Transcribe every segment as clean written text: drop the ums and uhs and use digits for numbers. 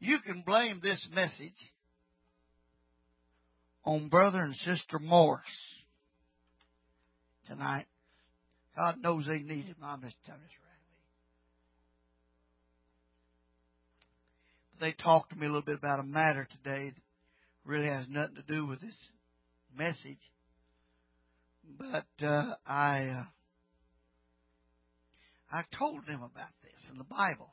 You can blame this message on Brother and Sister Morris tonight. God knows they need it. Mom, just tell me this right. They talked to me a little bit about a matter today that really has nothing to do with this message. But I told them about this in the Bible.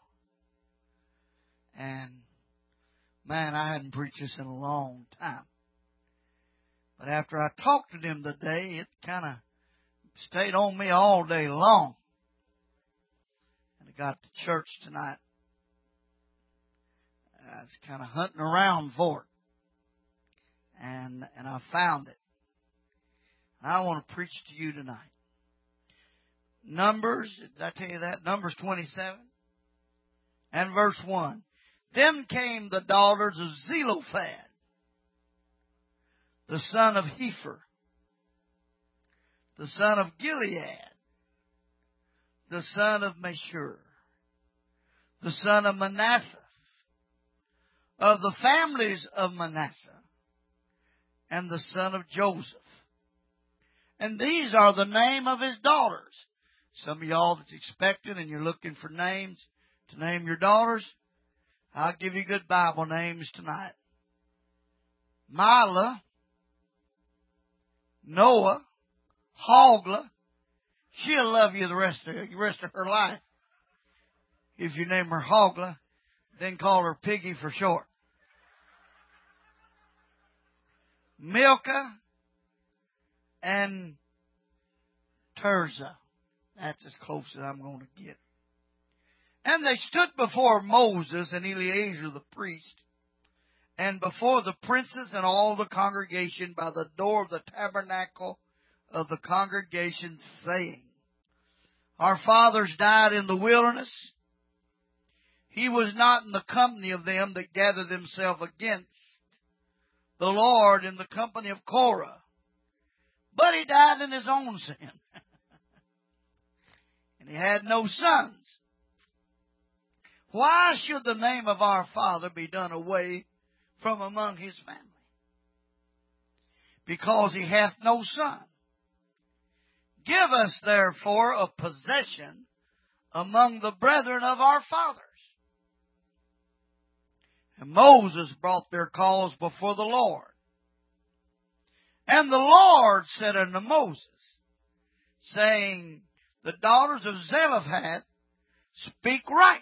And, man, I hadn't preached this in a long time. But after I talked to them today, it kind of stayed on me all day long. And I got to church tonight. I was kind of hunting around for it. And I found it. And I want to preach to you tonight. Numbers, did I tell you that? Numbers 27 and verse 1. Then came the daughters of Zelophehad, the son of Hepher, the son of Gilead, the son of Mashur, the son of Manasseh, of the families of Manasseh, and the son of Joseph. And these are the name of his daughters. Some of y'all that's expecting and you're looking for names to name your daughters, I'll give you good Bible names tonight. Mila, Noah, Hogla. She'll love you the rest of her life. If you name her Hogla, then call her Piggy for short. Milcah and Tirzah. That's as close as I'm going to get. And they stood before Moses and Eleazar the priest, and before the princes and all the congregation by the door of the tabernacle of the congregation, saying, Our fathers died in the wilderness. He was not in the company of them that gathered themselves against the Lord in the company of Korah, but he died in his own sin. And he had no sons. Why should the name of our father be done away from among his family? Because he hath no son. Give us therefore a possession among the brethren of our fathers. And Moses brought their cause before the Lord. And the Lord said unto Moses, saying, The daughters of Zelophehad speak right.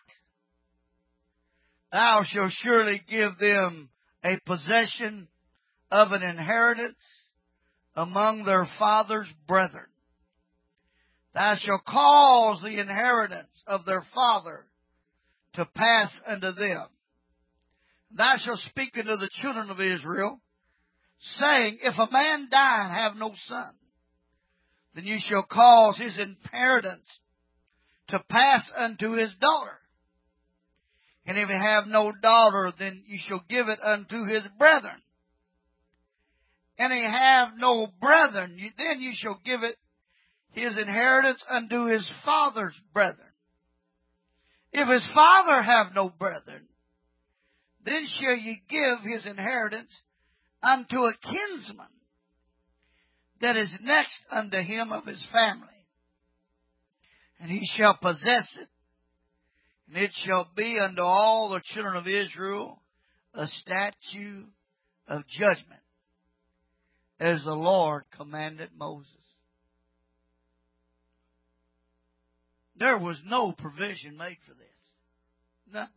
Thou shalt surely give them a possession of an inheritance among their father's brethren. Thou shalt cause the inheritance of their father to pass unto them. Thou shalt speak unto the children of Israel, saying, If a man die and have no son, then you shall cause his inheritance to pass unto his daughter. And if he have no daughter, then you shall give it unto his brethren. And he have no brethren, then you shall give it his inheritance unto his father's brethren. If his father have no brethren, then shall ye give his inheritance unto a kinsman that is next unto him of his family. And he shall possess it. And it shall be unto all the children of Israel a statute of judgment, as the Lord commanded Moses. There was no provision made for this. None.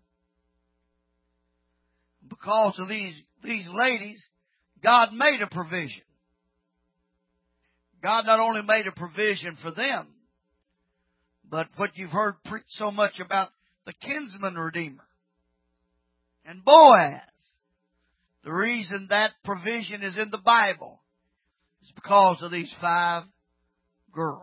Because of these ladies, God made a provision. God not only made a provision for them, but what you've heard preached so much about the kinsman redeemer and Boaz. The reason that provision is in the Bible is because of these 5 girls.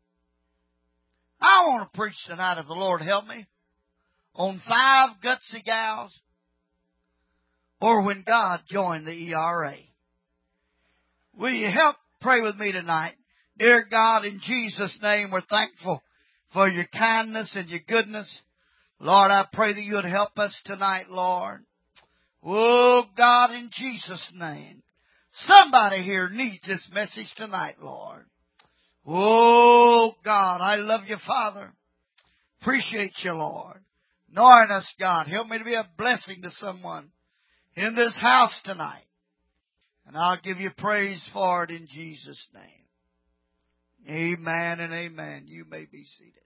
I want to preach tonight, if the Lord help me, on 5 gutsy gals, or when God joined the ERA. Will you help pray with me tonight? Dear God, in Jesus' name, we're thankful for your kindness and your goodness. Lord, I pray that you would help us tonight, Lord. Oh, God, in Jesus' name. Somebody here needs this message tonight, Lord. Oh, God, I love you, Father. Appreciate you, Lord. Anoint us, God. Help me to be a blessing to someone in this house tonight. And I'll give you praise for it in Jesus' name. Amen and amen. You may be seated.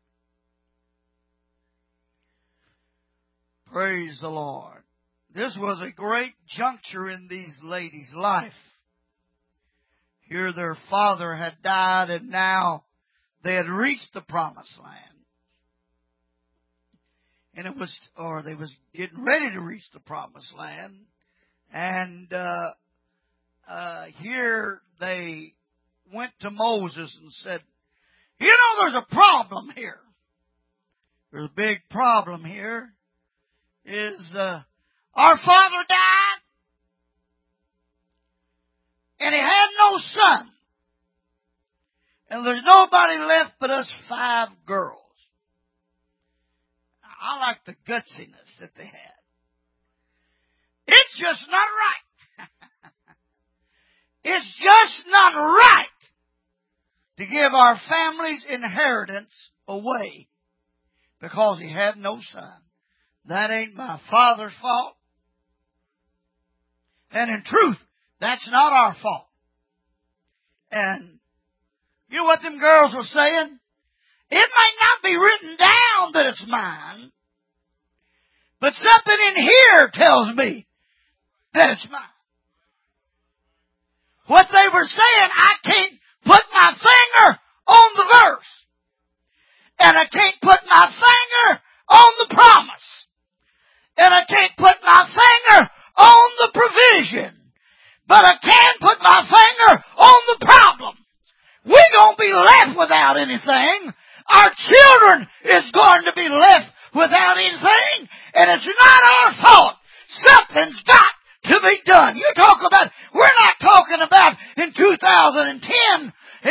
Praise the Lord. This was a great juncture in these ladies' life. Here their father had died and now they had reached the promised land. And they was getting ready to reach the promised land. And here they went to Moses and said, you know, there's a problem here. There's a big problem here. Our father died, and he had no son. And there's nobody left but us 5 girls. I like the gutsiness that they had. It's just not right. It's just not right to give our family's inheritance away because he had no son. That ain't my father's fault. And in truth, that's not our fault. And you know what them girls were saying? It might not be written down that it's mine, but something in here tells me that it's mine. What they were saying, I can't put my finger on the verse. And I can't put my finger on the promise. And I can't put my finger on the provision. But I can put my finger on the problem. We're going to be left without anything. Our children is going to be left without anything. And it's not our fault. Something's got to be done. You talk about, we're not talking about in 2010,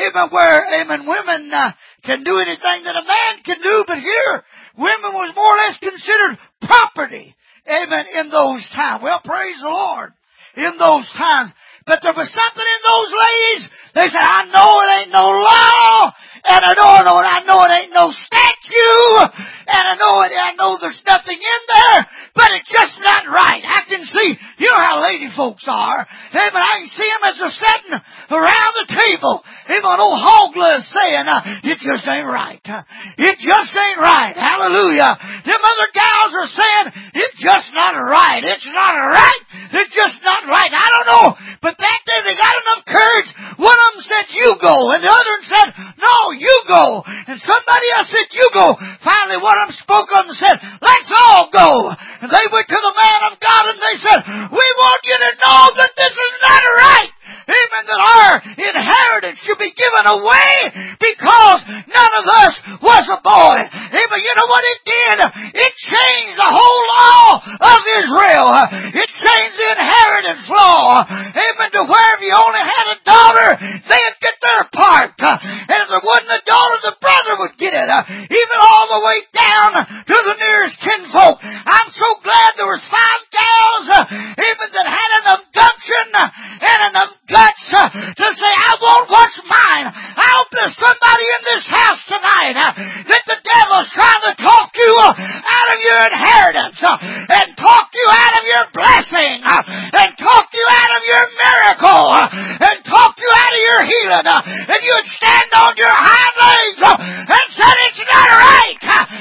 amen, women can do anything that a man can do, but here, women was more or less considered property, amen, in those times. Well, praise the Lord, in those times. But there was something in those ladies. They said, I know it ain't no law, and I know it ain't no statute, and I know there's nothing in there, but it's just not right. I can see, you know how lady folks are. Amen. I can see them as they're sitting around the table. Amen. Old Hogla is saying, it just ain't right. It just ain't right. Hallelujah. Them other gals are saying, it's just not right. It's not right. It's just not right. I don't know. But that day they got enough courage. One of them said, you go. And the other one said, no, you go. And somebody else said, you go. Finally one of them spoke up and said, let's all go. And they went to the man of God and they said, we want you to know that this is not right. Amen. That our inheritance should be given away because none of us was a boy. Amen. You know what it did? It changed the whole law of Israel. It changed the inheritance law. Amen. To where if you only had a daughter, they'd get their part. And if there wasn't a daughter, the brother would get it. Even all the way down to the nearest kinfolk. I'm so glad there was 5 gals, amen, that had enough gumption and enough guts to say, I want what's mine. I hope there's somebody in this house tonight that the devil's trying to talk you out of your inheritance and talk you out of your blessing and talk you out of your miracle and talk you out of your healing. And you would stand on your hind legs and say, it's not right.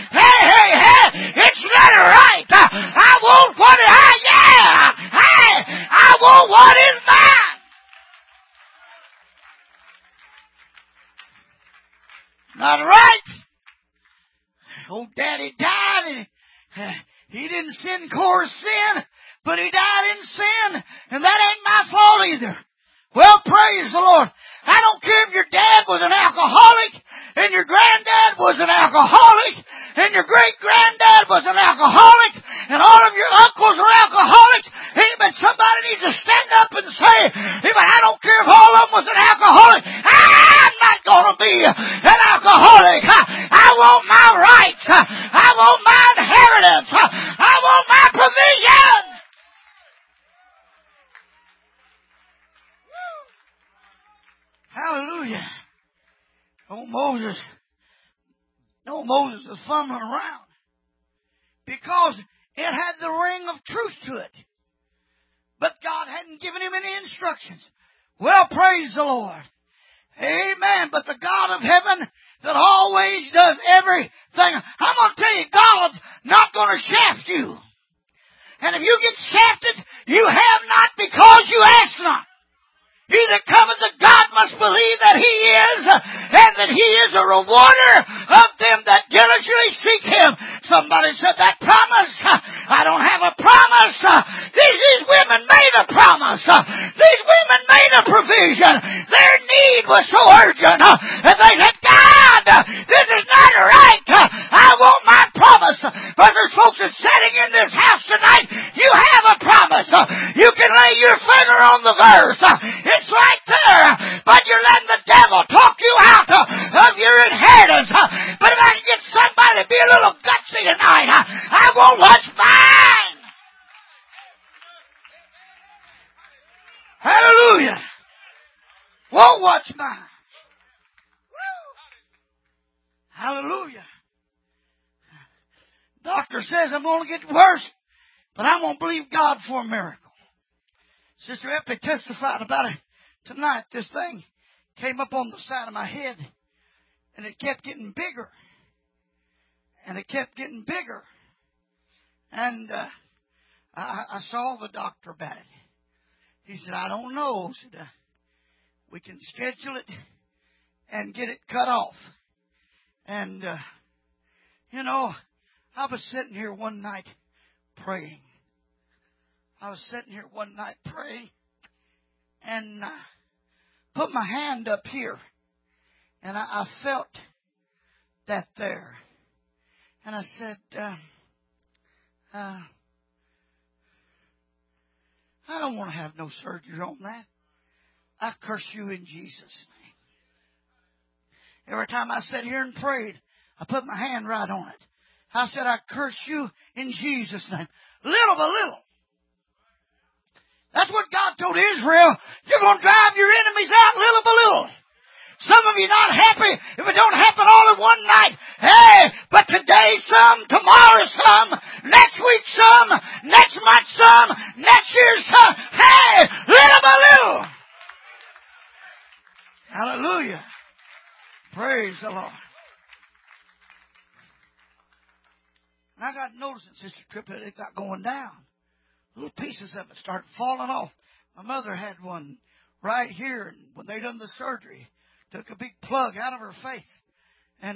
Hey, it's not right. I want what I want what is mine. Not right. Old daddy died and he didn't sin Korah's sin, but he died in sin, and that ain't my fault either. Well, praise the Lord. I don't care if your dad was an alcoholic, and your granddad was an alcoholic, and your great-granddad was an alcoholic, and all of your uncles are alcoholics. Amen. Somebody needs to stand up and say, amen, I don't care if all of them was an alcoholic. I'm not going to be an alcoholic. I want my rights. I want my inheritance. I want my provision. Moses was fumbling around because it had the ring of truth to it. But God hadn't given him any instructions. Well, praise the Lord. Amen. But the God of heaven that always does everything. I'm going to tell you, God's not going to shaft you. And if you get shafted, you have not because you ask not. He that cometh to God must believe that He is, and that He is a rewarder of them that diligently seek Him. Somebody said that promise. I don't have a promise. These women made a promise. These women made a provision. Their need was so urgent. And they said, God, this is not right. I want my promise. Brothers, folks are sitting in this house tonight. You have a promise. You can lay your finger on the verse. It's right there. But you're letting the devil talk you out of your inheritance. But if I can get somebody to be a little gutsy tonight, I won't watch mine. Hallelujah. Won't watch mine. Hallelujah. Doctor says I'm going to get worse, but I'm going to believe God for a miracle. Sister Eppie testified about it tonight. This thing came up on the side of my head, and it kept getting bigger. And it kept getting bigger. And I saw the doctor about it. He said, I don't know. He said, we can schedule it and get it cut off. And, I was sitting here one night praying. And put my hand up here. And I felt that there. And I said, I don't want to have no surgery on that. I curse you in Jesus' name. Every time I sat here and prayed, I put my hand right on it. I said, I curse you in Jesus' name. Little by little. That's what God told Israel. You're going to drive your enemies out little by little. Some of you not happy if it don't happen all in one night. Hey, but today some, tomorrow some, next week some, next month some, next year some. Hey, little by little. Hallelujah. Praise the Lord. And I got noticing, Sister Trippett, it got going down. Little pieces of it started falling off. My mother had one right here, and when they done the surgery, took a big plug out of her face. And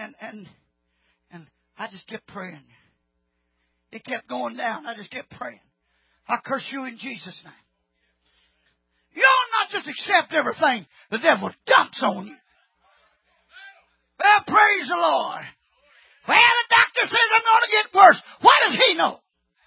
I just kept praying. It kept going down. I just kept praying. I curse you in Jesus' name. You ought not just accept everything the devil dumps on you. Well, praise the Lord. Well, the doctor says I'm going to get worse. What does he know?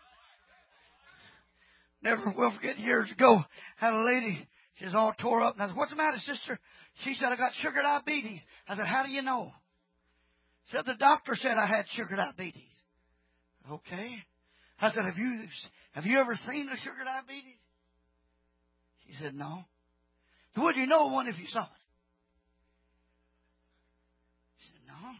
Never will forget years ago, had a lady, she was all tore up. And I said, what's the matter, sister? She said, I got sugar diabetes. I said, how do you know? She said, the doctor said I had sugar diabetes. Okay. I said, have you ever seen a sugar diabetes? She said, no. So would you know one if you saw it? She said, no.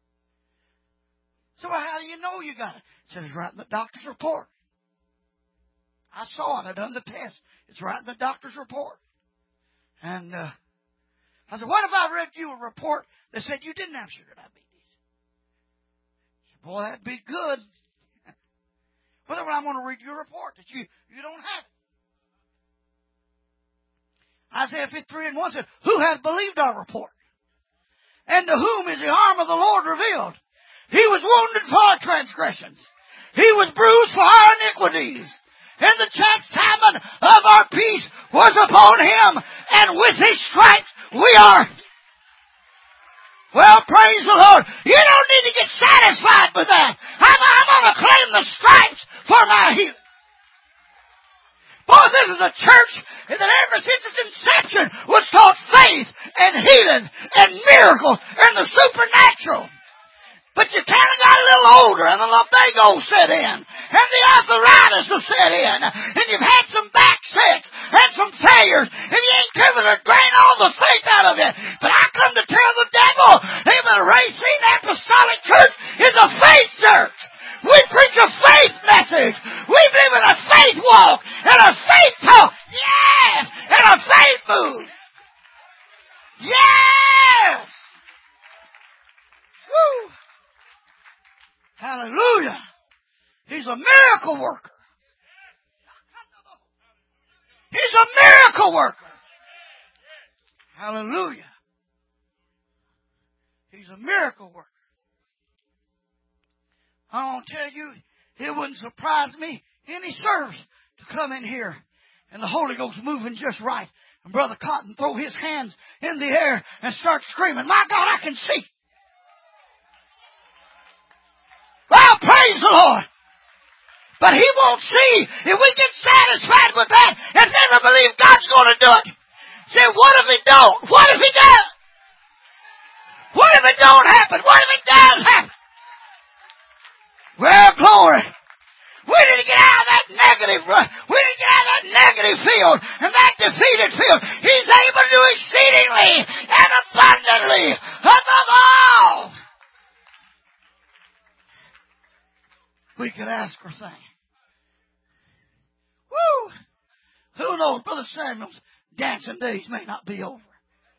So how do you know you got it? She said, it's right in the doctor's report. I saw it. I done the test. It's right in the doctor's report. And I said, what if I read you a report that said you didn't have sugar diabetes? She said, boy, that'd be good. Well, then I'm going to read you a report that you don't have it. Isaiah 53:1 said, who hath believed our report? And to whom is the arm of the Lord revealed? He was wounded for our transgressions. He was bruised for our iniquities. And the chastisement of our peace was upon him. And with his stripes we are. Well, praise the Lord. You don't need to get satisfied with that. I'm going to claim the stripes for my healing. Boy, this is a church that ever since its inception was taught faith and healing and miracles and the supernatural. But you kind of got a little older and the lumbago set in and the arthritis has set in and you've had some back sets and some failures and you ain't able to drain all the faith out of it. But I come to tell the devil, Amen. Racine Apostolic Church is a faith church. We preach a faith message. We live in a faith walk and a faith talk. Yes! And a faith move. Yes! Woo! Hallelujah. He's a miracle worker. He's a miracle worker. Hallelujah. He's a miracle worker. I want to tell you, it wouldn't surprise me any service to come in here and the Holy Ghost moving just right. And Brother Cotton throw his hands in the air and start screaming, my God, I can see. Well, praise the Lord. But he won't see. If we get satisfied with that and never believe God's going to do it, say, what if it don't? What if it does? What if it don't happen? What if it does happen? Well, glory. We need to get out of that negative. We need to get out of that negative field and that defeated field. He's able to do exceedingly and abundantly above all we could ask or think. Woo! Who knows? Brother Samuel's dancing days may not be over.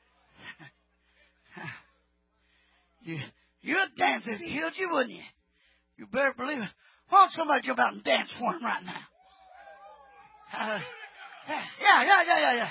You'd dance if he healed you, wouldn't you? You better believe it. Why don't somebody jump out and dance for him right now? Yeah. Yeah. Yeah.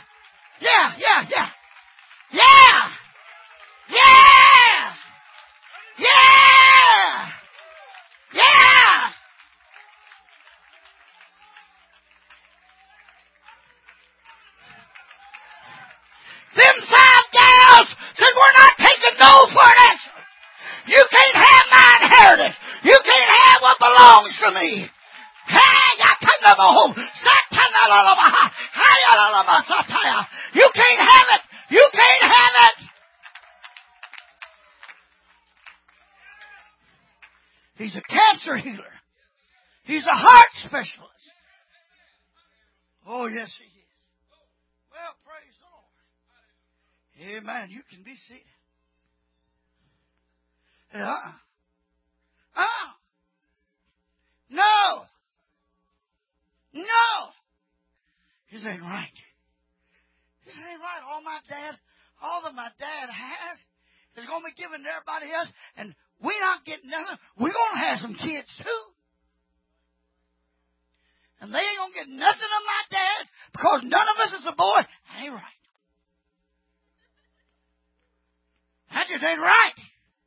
Them 5 gals said, we're not taking no for an answer. You can't have my inheritance. You can't have what belongs to me. You can't have it. You can't have it. He's a cancer healer. He's a heart specialist. Oh, yes, he is. Well, praise the Lord. Amen. You can be seated. No. This ain't right. This ain't right. All that my dad has is going to be given to everybody else, and we're not getting nothing. We're going to have some kids too. And they ain't going to get nothing of my dad because none of us is a boy. That ain't right. That just ain't right.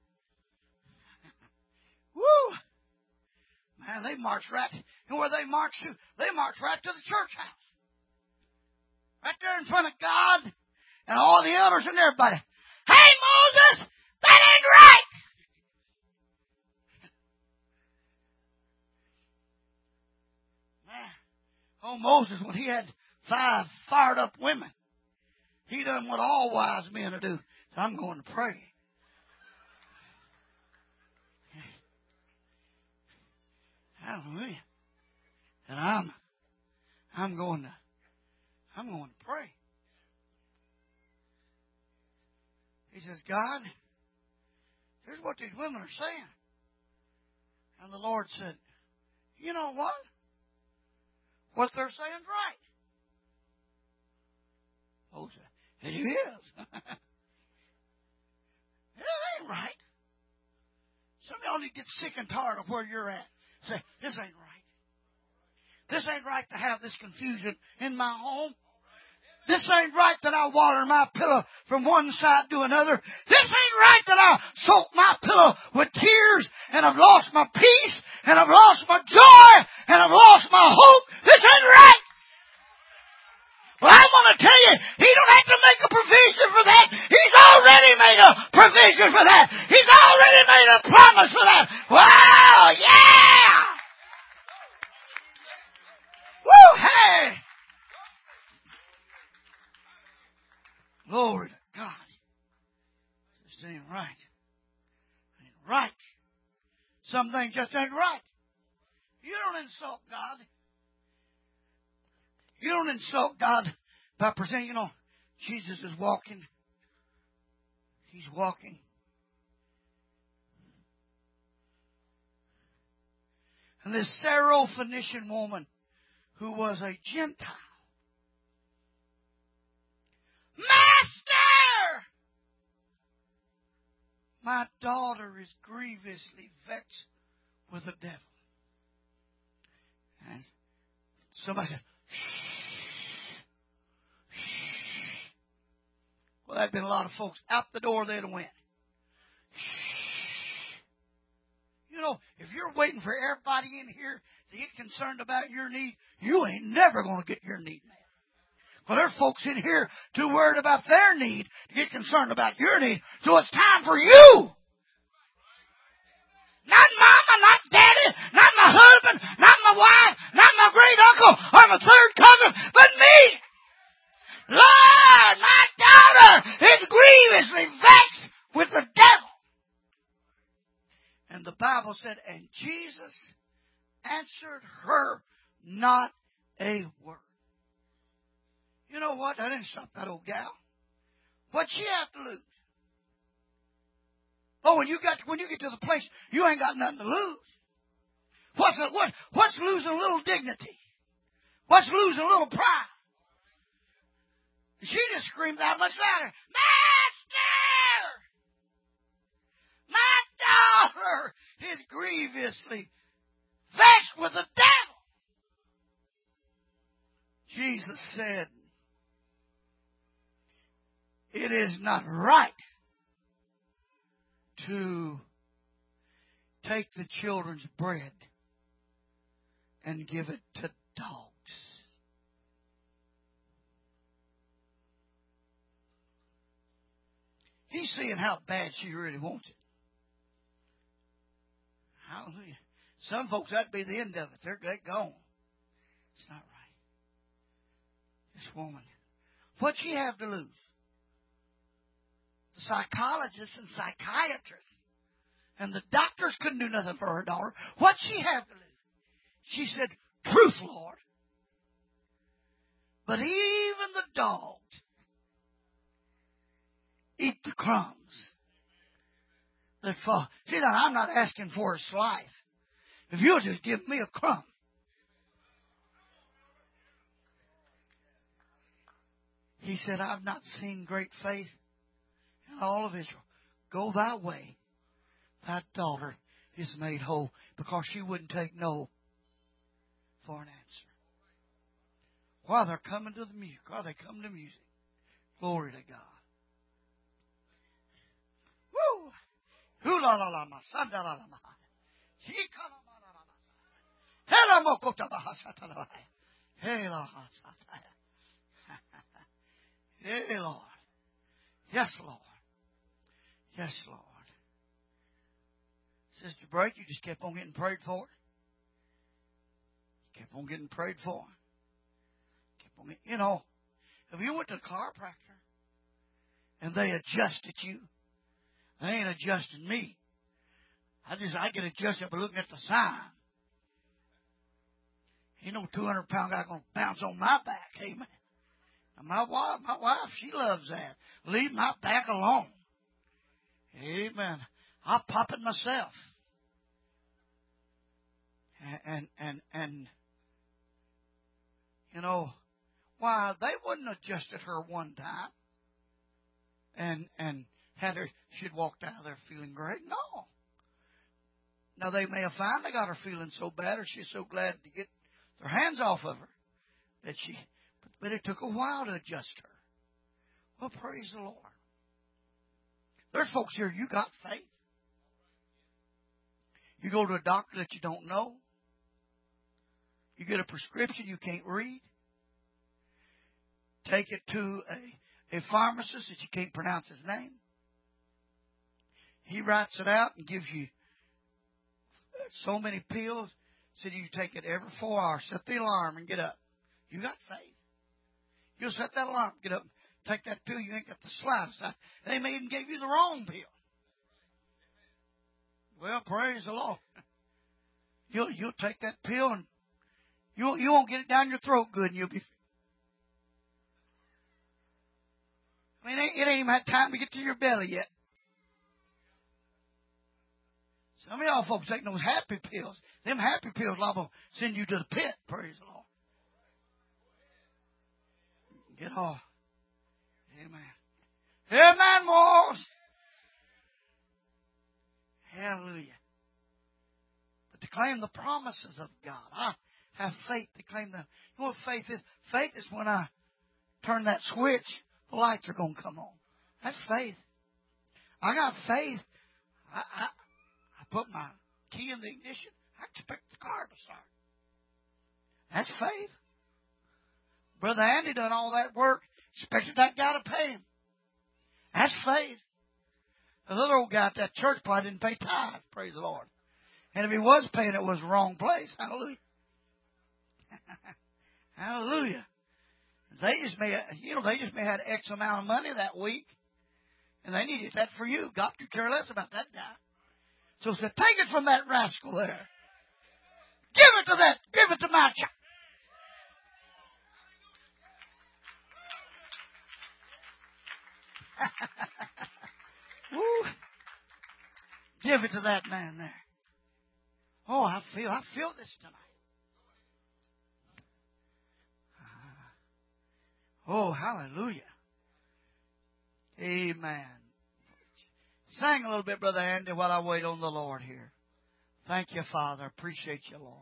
Woo! Man, they march right. And where they march to? They march right to the church house. Right there in front of God and all the elders and everybody. Hey, Moses, that ain't right. Man, oh, Moses, when he had 5 fired up women, he done what all wise men to do. So I'm going to pray. Hallelujah. And I'm going to pray. He says, God, here's what these women are saying. And the Lord said, you know what? What they're saying is right. Moses said, it is. It ain't right. Some of y'all need to get sick and tired of where you're at. Say, this ain't right. This ain't right to have this confusion in my home. This ain't right that I water my pillow from one side to another. This ain't right that I soak my pillow with tears and I've lost my peace and I've lost my joy and I've lost my hope. This ain't right. Well, I want to tell you, He don't have to make a provision for that. He's already made a provision for that. He's already made a promise for that. Wow, yeah! Woo, hey! Glory to God. This ain't right. Ain't right. Some things just ain't right. You don't insult God. You don't insult God by presenting, Jesus is walking. He's walking And this Syrophoenician woman, who was a Gentile, Master, my daughter is grievously vexed with the devil. And somebody said, shh, shh. Well, there'd been a lot of folks out the door they'd have went. Shh. You know, if you're waiting for everybody in here to get concerned about your need, you ain't never going to get your need met. Well, there's folks in here too worried about their need to get concerned about your need. So it's time for you. Not mama, not daddy, not my husband, not my wife, not my great uncle or my third cousin, but me. Lord, my daughter is grievously vexed with the devil. And the Bible said, and Jesus answered her not a word. You know what? That didn't stop that old gal. What'd she have to lose? Oh, when you get to the place, you ain't got nothing to lose. What's losing a little dignity? What's losing a little pride? She just screamed out much louder, Master! My daughter is grievously vexed with the devil. Jesus said, it is not right to take the children's bread and give it to dogs. He's seeing how bad she really wants it. Hallelujah. Some folks, that'd be the end of it. They're gone. It's not right. This woman, what'd she have to lose? The psychologists and psychiatrists and the doctors couldn't do nothing for her daughter. What'd she have to lose? She said, truth, Lord. But even the dogs eat the crumbs that fall. See, now, I'm not asking for a slice. If you'll just give me a crumb. He said, I've not seen great faith in all of Israel. Go thy way. Thy daughter is made whole. Because she wouldn't take no for an answer. While they're coming to the music. While they come to music. Glory to God. Woo! Hula la la ma sanda la la ma. Shika la ma la la ma. Hela mokota bahasata la. Hela hasata. Hey, Lord. Yes, Lord. Yes, Lord. Sister Brake, you just kept on getting prayed for. Kept on getting prayed for. Kept on, you know, if you went to a chiropractor and they adjusted you, they ain't adjusting me. I get adjusted by looking at the sign. Ain't no 200-pound guy going to bounce on my back. Amen. My wife, she loves that. Leave my back alone. Amen. I'll pop it myself. And you know, why they wouldn't have adjusted her one time and had her, she'd walked out of there feeling great. No. Now they may have finally got her feeling so bad, or she's so glad to get their hands off of her that but it took a while to adjust her. Well, praise the Lord. There's folks here, you got faith. You go to a doctor that you don't know. You get a prescription you can't read. Take it to a pharmacist that you can't pronounce his name. He writes it out and gives you so many pills. Said you take it every 4 hours. Set the alarm and get up. You got faith. You'll set that alarm, get up, take that pill. You ain't got the slightest. They may even give you the wrong pill. Well, praise the Lord. You'll take that pill and you won't get it down your throat good, and you'll be. I mean, it ain't even had time to get to your belly yet. Some of y'all folks take those happy pills. Them happy pills liable to send you to the pit. Praise the Lord. Get off. Amen. Amen, boys. Hallelujah. But to claim the promises of God. I have faith to claim them. You know what faith is? Faith is when I turn that switch, the lights are going to come on. That's faith. I got faith. I put my key in the ignition. I expect the car to start. That's faith. Brother Andy done all that work. Expected that guy to pay him. That's faith. The little old guy at that church probably didn't pay tithes. Praise the Lord. And if he was paying, it was the wrong place. Hallelujah. Hallelujah. They just may had X amount of money that week. And they needed that for you. God could care less about that guy. So said, take it from that rascal there. Give it to that. Give it to my child. Woo. Give it to that man there. Oh, I feel this tonight. Oh, hallelujah. Amen. Sing a little bit, Brother Andy, while I wait on the Lord here. Thank you, Father. Appreciate you, Lord.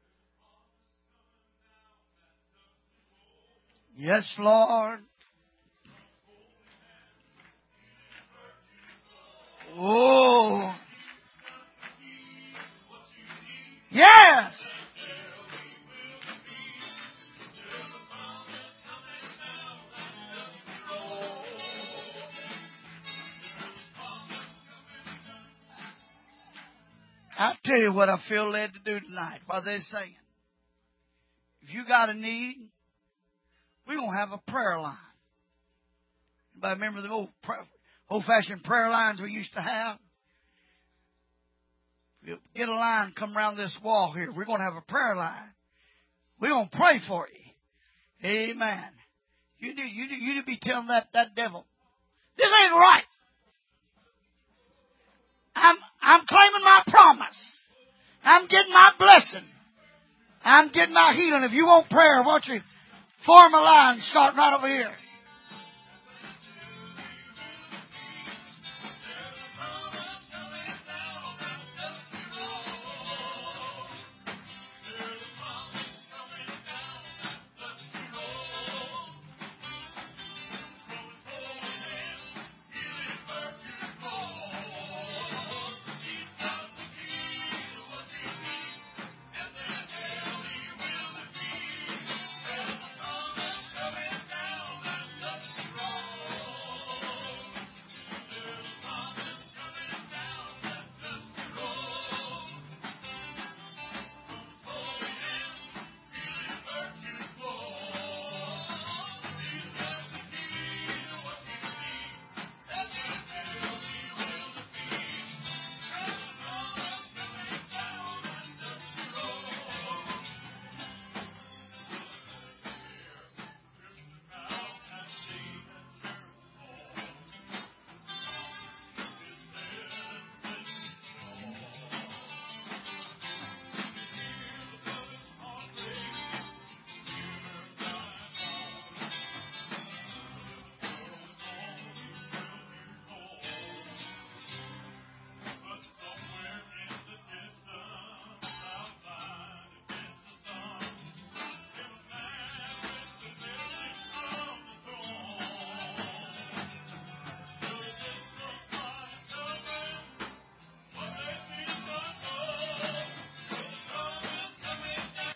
Yes, Lord. Oh. Yes. I'll tell you what I feel led to do tonight while they're singing. If you got a need, we're going to have a prayer line. Anybody remember the old-fashioned prayer lines we used to have? Get a line, come around this wall here. We're going to have a prayer line. We're going to pray for you. Amen. You need to be telling that devil, this ain't right. I'm claiming my promise. I'm getting my blessing. I'm getting my healing. If you want prayer, why don't you form a line, start right over here.